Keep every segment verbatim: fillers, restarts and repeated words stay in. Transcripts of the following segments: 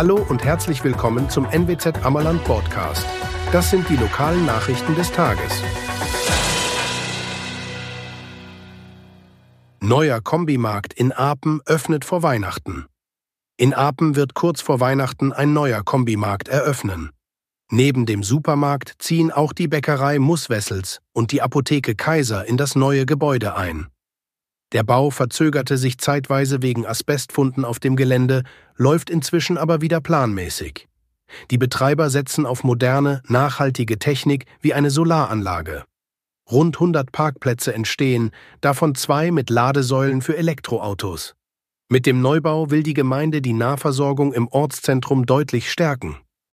Hallo und herzlich willkommen zum N W Z Ammerland Podcast. Das sind die lokalen Nachrichten des Tages. Neuer Kombimarkt in Apen öffnet vor Weihnachten. In Apen wird kurz vor Weihnachten ein neuer Kombimarkt eröffnen. Neben dem Supermarkt ziehen auch die Bäckerei Muswessels und die Apotheke Kaiser in das neue Gebäude ein. Der Bau verzögerte sich zeitweise wegen Asbestfunden auf dem Gelände, läuft inzwischen aber wieder planmäßig. Die Betreiber setzen auf moderne, nachhaltige Technik wie eine Solaranlage. Rund hundert Parkplätze entstehen, davon zwei mit Ladesäulen für Elektroautos. Mit dem Neubau will die Gemeinde die Nahversorgung im Ortszentrum deutlich stärken.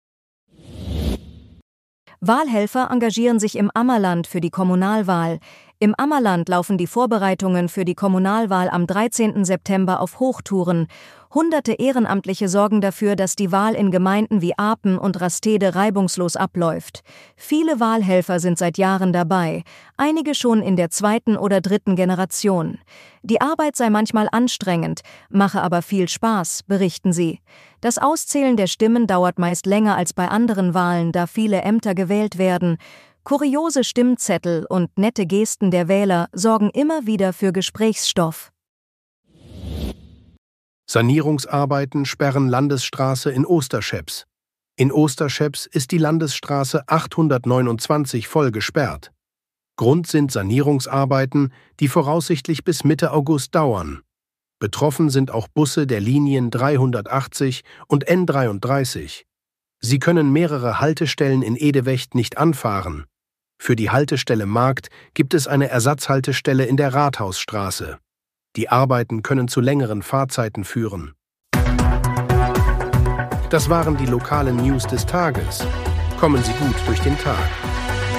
Wahlhelfer engagieren sich im Ammerland für die Kommunalwahl. Im Ammerland laufen die Vorbereitungen für die Kommunalwahl am dreizehnten September auf Hochtouren. Hunderte Ehrenamtliche sorgen dafür, dass die Wahl in Gemeinden wie Apen und Rastede reibungslos abläuft. Viele Wahlhelfer sind seit Jahren dabei, einige schon in der zweiten oder dritten Generation. Die Arbeit sei manchmal anstrengend, mache aber viel Spaß, berichten sie. Das Auszählen der Stimmen dauert meist länger als bei anderen Wahlen, da viele Ämter gewählt werden. Kuriose Stimmzettel und nette Gesten der Wähler sorgen immer wieder für Gesprächsstoff. Sanierungsarbeiten sperren Landesstraße in Osterscheps. In Osterscheps ist die Landesstraße achthundertneunundzwanzig voll gesperrt. Grund sind Sanierungsarbeiten, die voraussichtlich bis Mitte August dauern. Betroffen sind auch Busse der Linien dreihundertachtzig und N dreiunddreißig. Sie können mehrere Haltestellen in Edewecht nicht anfahren. Für die Haltestelle Markt gibt es eine Ersatzhaltestelle in der Rathausstraße. Die Arbeiten können zu längeren Fahrzeiten führen. Das waren die lokalen News des Tages. Kommen Sie gut durch den Tag.